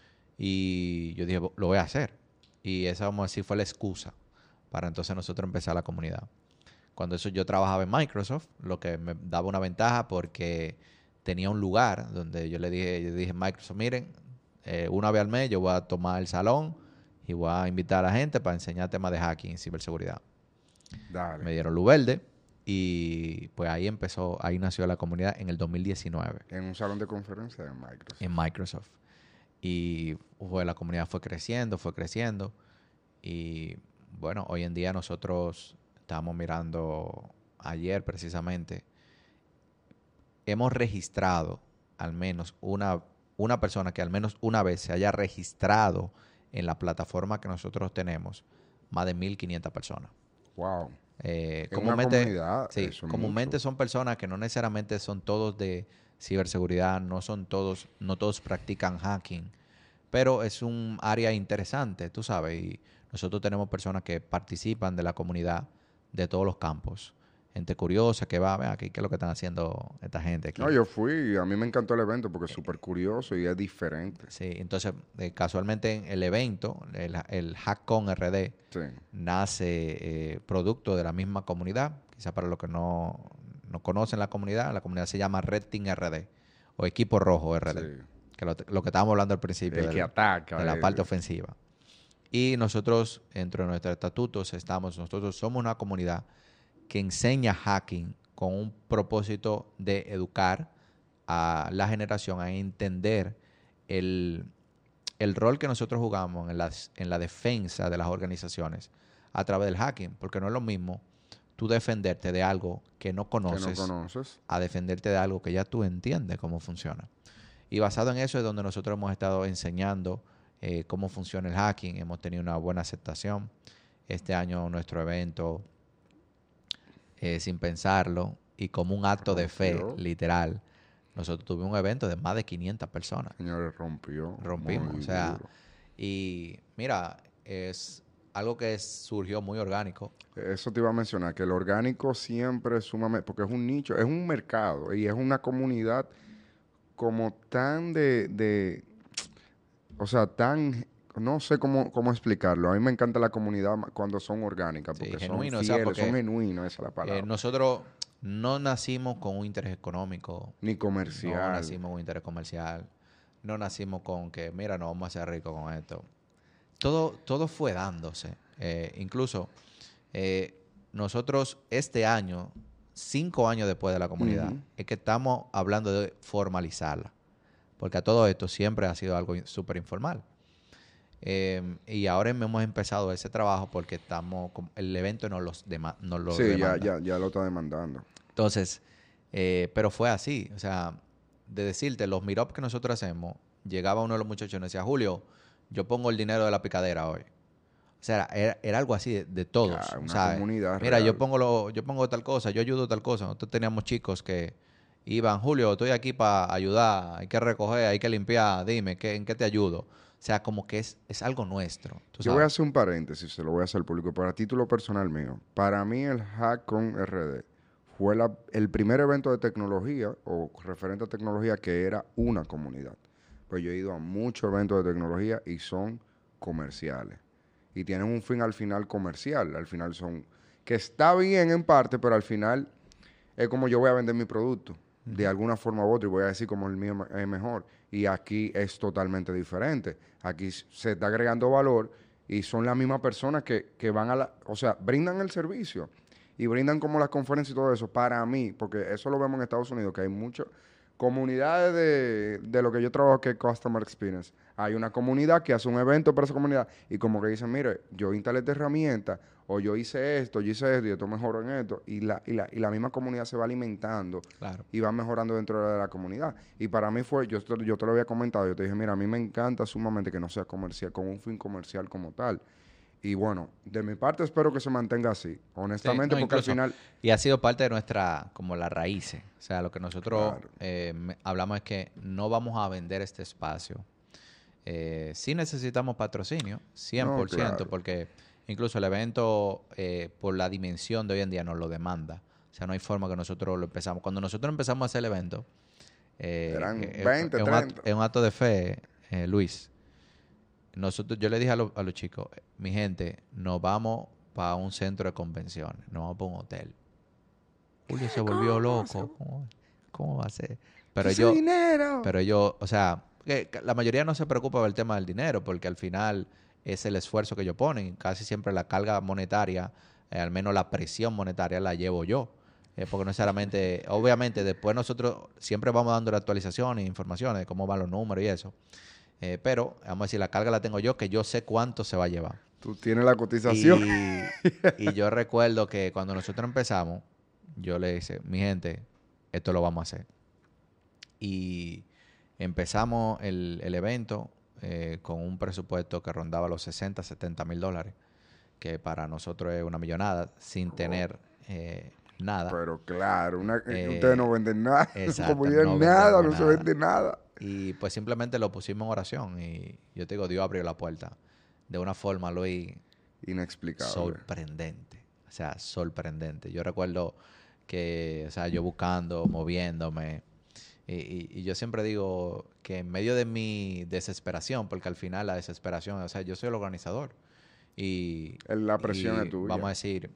Y yo dije, lo voy a hacer. Y esa, vamos a decir, fue la excusa para entonces nosotros empezar la comunidad. Cuando eso yo trabajaba en Microsoft, lo que me daba una ventaja porque tenía un lugar donde yo le dije, yo dije Microsoft, miren, eh, una vez al mes yo voy a tomar el salón y voy a invitar a la gente para enseñar temas de hacking y ciberseguridad. Dale. Me dieron luz verde y pues ahí empezó, ahí nació la comunidad en el dos mil diecinueve En un salón de conferencia de Microsoft. en Microsoft. Y pues, la comunidad fue creciendo, fue creciendo. Y bueno, hoy en día nosotros estamos mirando, ayer precisamente, hemos registrado al menos una, una persona que al menos una vez se haya registrado en la plataforma que nosotros tenemos, más de mil quinientas personas. Wow. Eh, En una comúnmente, comunidad, sí, eso es mucho. comúnmente son personas que no necesariamente son todos de ciberseguridad, no son todos, no todos practican hacking, pero es un área interesante, tú sabes, y nosotros tenemos personas que participan de la comunidad de todos los campos. Gente curiosa que va a ver aquí qué es lo que están haciendo esta gente No, aquí. yo fui y a mí me encantó el evento porque es súper curioso y es diferente. Sí, entonces eh, casualmente en el evento, el, el HackCon R D, Sí, nace eh, producto de la misma comunidad. Quizá para los que no, no conocen la comunidad, la comunidad se llama Red Team R D o Equipo Rojo R D, sí. que lo, lo que estábamos hablando al principio El que del- de ataca. la parte eh, ofensiva. Y nosotros, dentro de nuestros estatutos, estamos, nosotros somos una comunidad que enseña hacking con un propósito de educar a la generación a entender el, el rol que nosotros jugamos en, las, en la defensa de las organizaciones a través del hacking, porque no es lo mismo tú defenderte de algo que no que no conoces conoces. a defenderte de algo que ya tú entiendes cómo funciona. Y basado en eso es donde nosotros hemos estado enseñando eh, cómo funciona el hacking. Hemos tenido una buena aceptación. Este año nuestro evento, eh, sin pensarlo, y como un acto de fe, Rompió. literal, nosotros tuvimos un evento de más de quinientas personas. Señores, rompió. Rompimos, o Muy sea, duro. y mira, es algo que surgió muy orgánico. Eso te iba a mencionar, que el orgánico siempre es sumamente, porque es un nicho, es un mercado y es una comunidad como tan de, de o sea, tan, no sé cómo, cómo explicarlo. A mí me encanta la comunidad ma- cuando son orgánicas, Sí, porque son genuino, o sea, fieles, son porque genuinos, esa es la eh, palabra. nosotros no nacimos con un interés económico, Ni no comercial. nacimos con un interés comercial, no nacimos con que, mira, nos vamos a hacer ricos con esto. Todo, todo fue dándose. Eh, incluso eh, nosotros este año, cinco años después de la comunidad, Ujú. es que estamos hablando de formalizarla. Porque a todo esto siempre ha sido algo súper informal. Eh, y ahora hemos empezado ese trabajo porque estamos, com- el evento nos, los dema- nos lo Sí, ya, demanda. ya, ya lo está demandando. Entonces, eh, pero fue así. O sea, de decirte, los meetups que nosotros hacemos, llegaba uno de los muchachos y nos decía, Julio, yo pongo el dinero de la picadera hoy. O sea, era, era algo así de, de todos, Ya, una ¿sabes? comunidad Mira, yo real. pongo lo, yo pongo tal cosa, yo ayudo tal cosa. Nosotros teníamos chicos que iban, Julio, estoy aquí para ayudar, hay que recoger, hay que limpiar, dime, ¿qué, ¿en qué te ayudo? O sea, como que es, es algo nuestro, tú Yo voy a sabes. hacer un paréntesis, se lo voy a hacer al público, para título personal mío. Para mí el HackCon R D fue la- el primer evento de tecnología o referente a tecnología que era una comunidad. Pues yo he ido a muchos eventos de tecnología y son comerciales. Y tienen un fin al final comercial. Al final son... Que está bien en parte, pero al final es como yo voy a vender mi producto. De Ujú. alguna forma u otra y voy a decir como el mío es mejor. Y aquí es totalmente diferente. Aquí s- se está agregando valor y son las mismas personas que, que van a la... O sea, brindan el servicio y brindan como las conferencias y todo eso para mí, porque eso lo vemos en Estados Unidos, que hay muchas comunidades de, de lo que yo trabajo que es Customer Experience. Hay una comunidad que hace un evento para esa comunidad y como que dicen, mire, yo instalé esta herramienta o yo hice esto, yo hice esto y esto mejoró en esto y la, y la, y la misma comunidad se va alimentando Claro. y va mejorando dentro de la comunidad. Y para mí fue, yo, te- yo te lo había comentado, yo te dije, mira, a mí me encanta sumamente que no sea comercial, con un fin comercial como tal. Y bueno, de mi parte espero que se mantenga así, Sí, honestamente, no, porque al incluso. final, Y ha sido parte de nuestra, como las raíces. O sea, lo que nosotros claro, eh, me- hablamos es que no vamos a vender este espacio. Eh, sí necesitamos patrocinio, cien no, por ciento, claro. porque incluso el evento, eh, por la dimensión de hoy en día, nos lo demanda. O sea, no hay forma que nosotros lo empezamos. Cuando nosotros empezamos a hacer el evento, eh, Eran eh, eh, veinte es un acto, treinta es un acto de fe, eh, Luis. Nosotros, yo le dije a, lo- a los chicos, mi gente, nos vamos para un centro de convenciones, nos vamos para un hotel. Julio se volvió ¿Cómo? loco. ¿Cómo, cómo va a ser? ¿Qué Pero ese yo, dinero? pero yo, o sea, que que la mayoría no se preocupa del tema del dinero, porque al final es el esfuerzo que ellos ponen. Casi siempre la carga monetaria, eh, al menos la presión monetaria, la llevo yo. Eh, porque no necesariamente, obviamente, después nosotros siempre vamos dando actualizaciones, informaciones de cómo van los números y eso. Eh, pero, vamos a decir, la carga la tengo yo, que yo sé cuánto se va a llevar. Tú tienes la cotización. Y, y yo recuerdo que cuando nosotros empezamos, yo le dije, mi gente, esto lo vamos a hacer. Y empezamos el, el evento eh, con un presupuesto que rondaba los sesenta, setenta mil dólares, que para nosotros es una millonada, sin Oh, tener eh, nada. pero claro, una- eh, ustedes Eh, no venden nada. Como exacto, digan, no nada, vendemos no se nada. vende nada. Y pues simplemente lo pusimos en oración y yo te digo, Dios abrió la puerta. De una forma, Luis, Inexplicable. sorprendente. O sea, sorprendente. Yo recuerdo que, o sea, yo buscando, moviéndome. Y, y- y yo siempre digo que en medio de mi desesperación, porque al final la desesperación, o sea, yo soy el organizador. Y, El- La presión es y vamos a tuya. decir,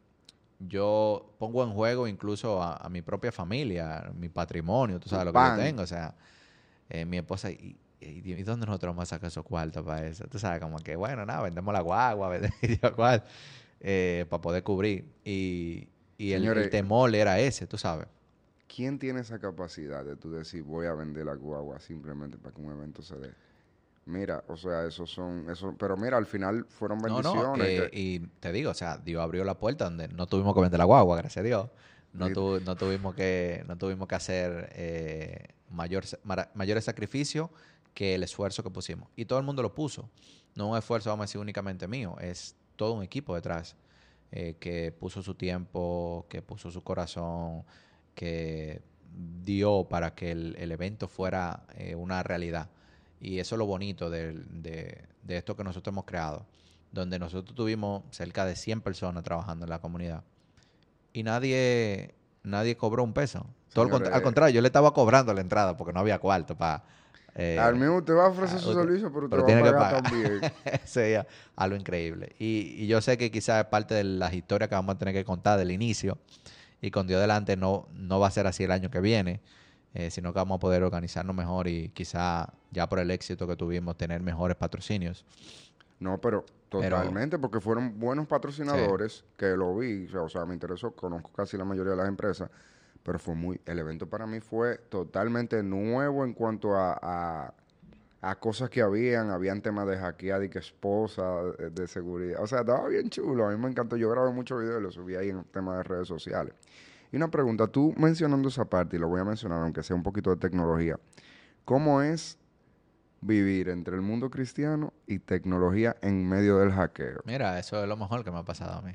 yo pongo en juego incluso a, a mi propia familia, mi patrimonio, tú Tu sabes lo que yo pan. tengo. O sea, eh, mi esposa, y, y, ¿y dónde nosotros vamos a sacar esos cuartos para eso? Tú sabes, como que, bueno, nada, vendemos la guagua, vendemos cual, eh, para poder cubrir. Y, y el, el Señores, temor era ese, tú sabes. ¿quién tiene esa capacidad de tú decir voy a vender la guagua simplemente para que un evento se dé? Mira, o sea, esos son, eso, pero mira, al final fueron No, no, bendiciones eh, que, y te digo, o sea, Dios abrió la puerta donde no tuvimos que vender la guagua, gracias a Dios. No, lit- tu- no tuvimos que, no tuvimos que hacer eh, mayor, sa- mara- mayores sacrificios que el esfuerzo que pusimos. Y todo el mundo lo puso. No un esfuerzo, vamos a decir, únicamente mío. Es todo un equipo detrás eh, que puso su tiempo, que puso su corazón, que dio para que el, el evento fuera eh, una realidad. Y eso es lo bonito del- de, de esto que nosotros hemos creado, donde nosotros tuvimos cerca de cien personas trabajando en la comunidad y nadie, nadie cobró un peso. Todo al, cont- al señores, contrario, yo le estaba cobrando la entrada porque no había cuarto para... al Eh, mismo usted va a ofrecer ah, su usted- servicio, pero usted pero va a tiene que pagar pagar. también. Sería algo increíble. Y, y yo sé que quizás es parte de las historias que vamos a tener que contar del inicio. Y con Dios delante no, no va a ser así el año que viene, eh, sino que vamos a poder organizarnos mejor y quizá ya por el éxito que tuvimos tener mejores patrocinios. No, pero Pero totalmente, porque fueron buenos sí, patrocinadores que lo vi, o sea, o sea, me interesó, conozco casi la mayoría de las empresas, pero fue muy, el evento para mí fue totalmente nuevo en cuanto a, a, a cosas que habían, habían temas de hackear y que esposa, de, de seguridad, o sea, estaba bien chulo, a mí me encantó, yo grabé muchos videos y los subí ahí en temas de redes sociales. Y una pregunta, tú mencionando esa parte, y lo voy a mencionar, aunque sea un poquito de tecnología, ¿cómo es vivir entre el mundo cristiano y tecnología en medio del hackeo? mira, eso es lo mejor que me ha pasado a mí.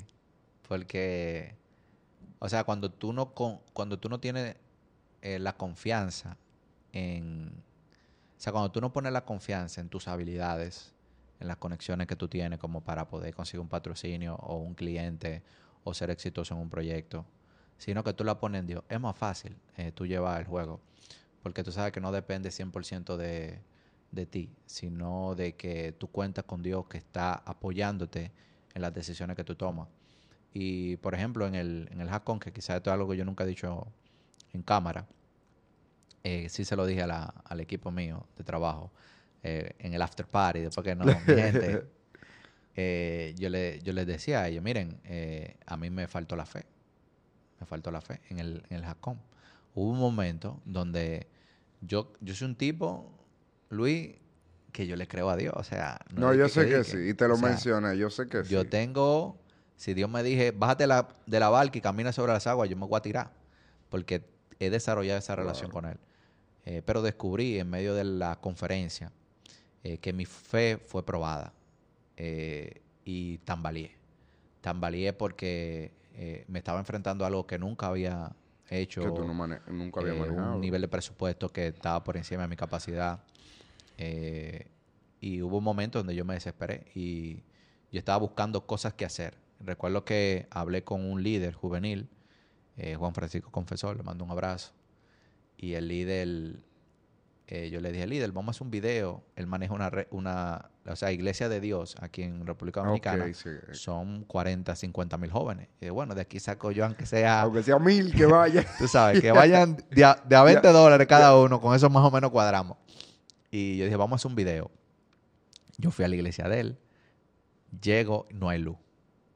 Porque, o sea, cuando tú no, con, cuando tú no tienes eh, la confianza en... O sea, cuando tú no pones la confianza en tus habilidades, en las conexiones que tú tienes como para poder conseguir un patrocinio o un cliente o ser exitoso en un proyecto, sino que tú la pones en Dios, es más fácil eh, tú llevar el juego. Porque tú sabes que no depende cien por ciento de, de ti, sino de que tú cuentas con Dios que está apoyándote en las decisiones que tú tomas. Y, por ejemplo, en el, en el Hackon, que quizás esto es algo que yo nunca he dicho en cámara, eh, sí se lo dije a la, al equipo mío de trabajo, eh, en el after party, después que no, mi gente, eh, yo, le, yo les decía a ellos, miren, eh, a mí me faltó la fe, me faltó la fe en el, en el Hackon. Hubo un momento donde yo, yo soy un tipo, Luis, que yo le creo a Dios, o sea... No, yo que, sé que que sí, y te lo mencioné, yo sé que sí. Yo tengo, si Dios me dije, bájate la, de la barca y camina sobre las aguas, yo me voy a tirar, porque he desarrollado esa relación Wow. con Él. Eh, pero descubrí en medio de la conferencia eh, que mi fe fue probada eh, y tambaleé. Tambaleé porque eh, me estaba enfrentando a algo que nunca había hecho. Que tú no mane- nunca había eh, manejado. Un nivel de presupuesto que estaba por encima de mi capacidad. Eh, y hubo un momento donde yo me desesperé y yo estaba buscando cosas que hacer. Recuerdo que hablé con un líder juvenil, eh, Juan Francisco Confesor, le mando un abrazo. Y el líder, eh, yo le dije, líder, vamos a hacer un video. Él maneja una, re- una, o sea, Iglesia de Dios aquí en República Dominicana. Ok, sí. Son cuarenta, cincuenta mil jóvenes. Y bueno, de aquí saco yo, aunque sea, Aunque sea mil, que vaya. tú sabes, que vayan de a, de a veinte dólares cada uno, con eso más o menos cuadramos. Y yo dije, vamos a hacer un video. Yo fui a la iglesia de él. Llego, no hay luz.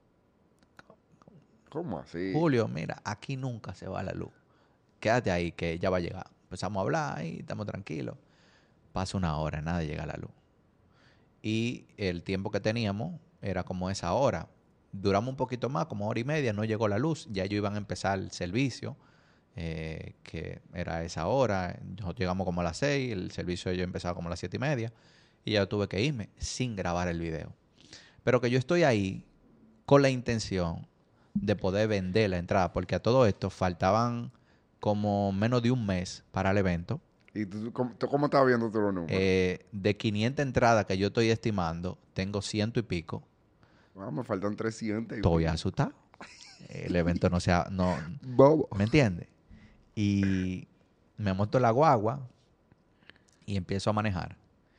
¿Cómo así? Julio, mira, aquí nunca se va la luz. Quédate ahí, que ya va a llegar. Empezamos a hablar ahí, estamos tranquilos. Pasa una hora, nada llega la luz. Y el tiempo que teníamos era como esa hora. Duramos un poquito más, como hora y media, no llegó la luz. Ya ellos iban a empezar el servicio, eh, que era esa hora. Nosotros llegamos como a las seis, el servicio de ellos empezaba como a las siete y media. Y ya tuve que irme sin grabar el video. Pero que yo estoy ahí con la intención de poder vender la entrada, porque a todo esto faltaban como menos de un mes para el evento. ¿Y tú cómo, tú cómo estás viendo tú los números? Eh, de quinientas entradas que yo estoy estimando, tengo ciento y pico. Ah, me faltan trescientos. y- Estoy asustado. El evento no sea... No, Bobo. ¿me entiendes? Y me monto en la guagua y empiezo a manejar.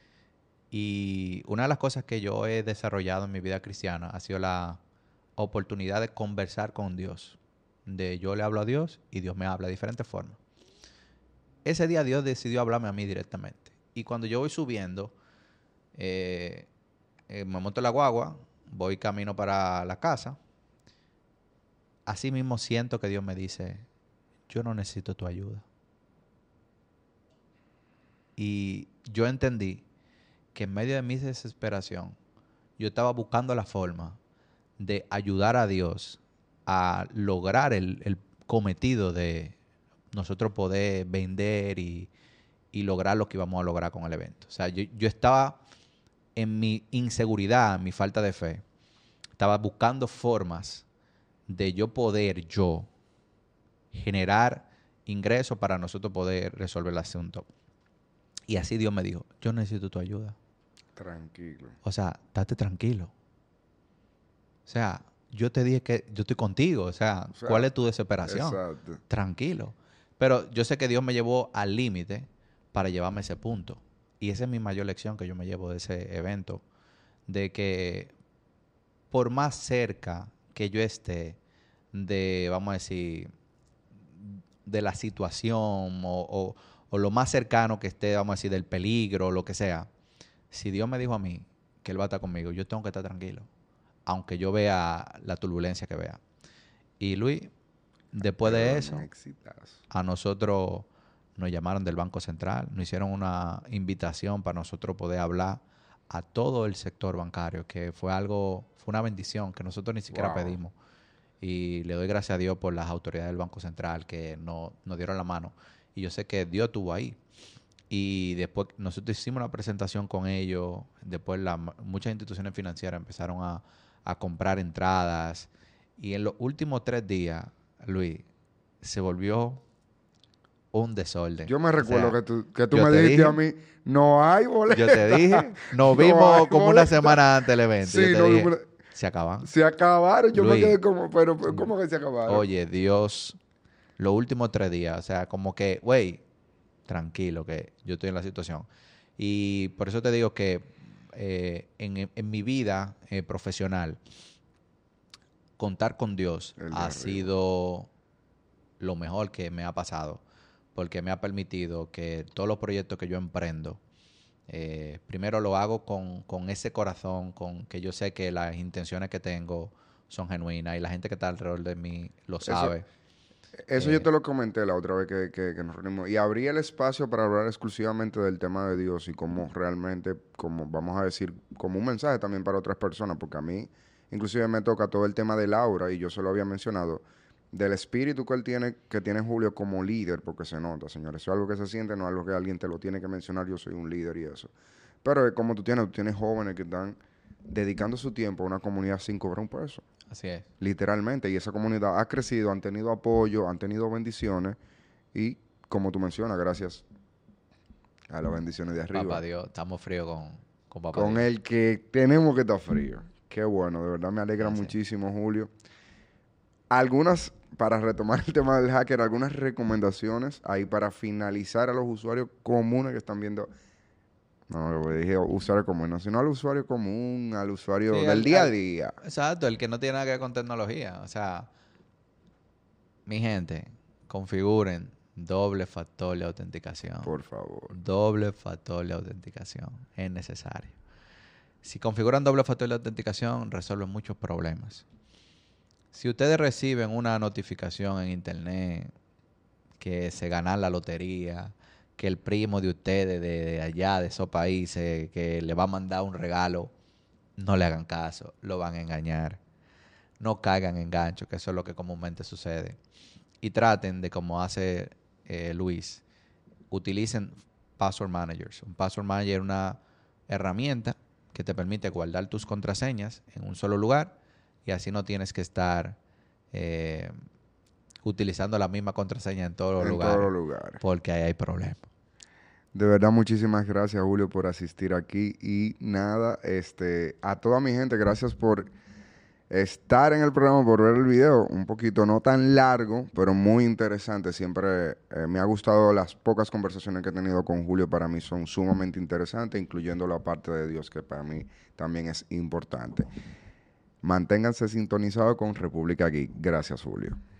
Y una de las cosas que yo he desarrollado en mi vida cristiana ha sido la oportunidad de conversar con Dios. De yo le hablo a Dios y Dios me habla de diferentes formas. Ese día Dios decidió hablarme a mí directamente. Y cuando yo voy subiendo, eh, eh, me monto en la guagua, voy camino para la casa. Así mismo siento que Dios me dice, yo no necesito tu ayuda. Y yo entendí que en medio de mi desesperación, yo estaba buscando la forma de ayudar a Dios a lograr el, el cometido de nosotros poder vender y, y lograr lo que íbamos a lograr con el evento. O sea, yo, yo estaba en mi inseguridad, en mi falta de fe, estaba buscando formas de yo poder, yo, generar ingresos para nosotros poder resolver el asunto. Y así Dios me dijo, yo necesito tu ayuda. Tranquilo. O sea, estate tranquilo. O sea, yo te dije que yo estoy contigo. O sea, O sea, ¿cuál es tu desesperación? Exacto. Tranquilo. Pero yo sé que Dios me llevó al límite para llevarme a ese punto. Y esa es mi mayor lección que yo me llevo de ese evento. De que por más cerca que yo esté de, vamos a decir, de la situación o, o, o lo más cercano que esté, vamos a decir, del peligro o lo que sea, si Dios me dijo a mí que Él va a estar conmigo, yo tengo que estar tranquilo, aunque yo vea la turbulencia que vea. Y Luis, después de eso, Un exitazo. a nosotros nos llamaron del Banco Central, nos hicieron una invitación para nosotros poder hablar a todo el sector bancario, que fue algo, fue una bendición que nosotros ni siquiera Wow. pedimos. Y le doy gracias a Dios por las autoridades del Banco Central que no, nos dieron la mano. Y yo sé que Dios estuvo ahí. Y después nosotros hicimos una presentación con ellos. Después la, muchas instituciones financieras empezaron a, a comprar entradas. Y en los últimos tres días, Luis, se volvió un desorden. Yo me recuerdo O sea, que tú, que tú yo me te dijiste dije- a mí, no hay boletas. Yo te dije, nos No vimos hay como una boleta. semana antes del evento. Sí, yo te no, dije, no, se acaban. Se acabaron. Yo Luis. me quedé como, pero, pero ¿cómo que se acabaron? Oye, Dios, los últimos tres días, o sea, como que, güey, tranquilo, que yo estoy en la situación. Y por eso te digo que eh, en, en mi vida eh, profesional, contar con Dios El de ha arriba. sido lo mejor que me ha pasado, porque me ha permitido que todos los proyectos que yo emprendo, eh, primero lo hago con, con ese corazón, con que yo sé que las intenciones que tengo son genuinas y la gente que está alrededor de mí lo Eso, sabe. eso Eh, yo te lo comenté la otra vez que, que- que nos reunimos. Y abrí el espacio para hablar exclusivamente del tema de Dios y cómo realmente, como vamos a decir, como un mensaje también para otras personas, porque a mí inclusive me toca todo el tema de Laura, y yo se lo había mencionado, del espíritu que él tiene, que tiene Julio como líder, porque se nota, señores. Eso es algo que se siente, no es algo que alguien te lo tiene que mencionar, yo soy un líder y eso. Pero es como tú tienes, tú tienes jóvenes que están dedicando su tiempo a una comunidad sin cobrar un peso. así es. Literalmente, y esa comunidad ha crecido, han tenido apoyo, han tenido bendiciones, y como tú mencionas, gracias a las bendiciones de Papá arriba, Dios, estamos fríos con, con Papá con Dios. el que tenemos que estar frío. Qué bueno, de verdad me alegra Así es. muchísimo, Julio. Algunas, para retomar el tema del hacker, algunas recomendaciones ahí para finalizar a los usuarios comunes que están viendo. No, yo dije usuario común, no, sino al usuario común, al usuario Sí, del al- día a al- día. exacto, el que no tiene nada que ver con tecnología. O sea, mi gente, configuren doble factor de autenticación. Por favor. Doble factor de autenticación. Es necesario. Si configuran doble factor de autenticación, resuelven muchos problemas. Si ustedes reciben una notificación en internet que se ganan la lotería, que el primo de ustedes de, de allá, de esos países, que le va a mandar un regalo, no le hagan caso, lo van a engañar. No caigan en gancho, que eso es lo que comúnmente sucede. Y traten de, como hace eh, Luis, utilicen Password Managers. Un Password Manager es una herramienta que te permite guardar tus contraseñas en un solo lugar y así no tienes que estar eh, utilizando la misma contraseña en todos los En lugares, todos los lugares. porque ahí hay problemas. De verdad, muchísimas gracias, Julio, por asistir aquí. Y nada, este, a toda mi gente, gracias por estar en el programa, por ver el video. Un poquito no tan largo, pero muy interesante. Siempre eh, me ha gustado las pocas conversaciones que he tenido con Julio. Para mí son sumamente interesantes, incluyendo la parte de Dios, que para mí también es importante. Manténganse sintonizados con República Geek. Gracias, Julio.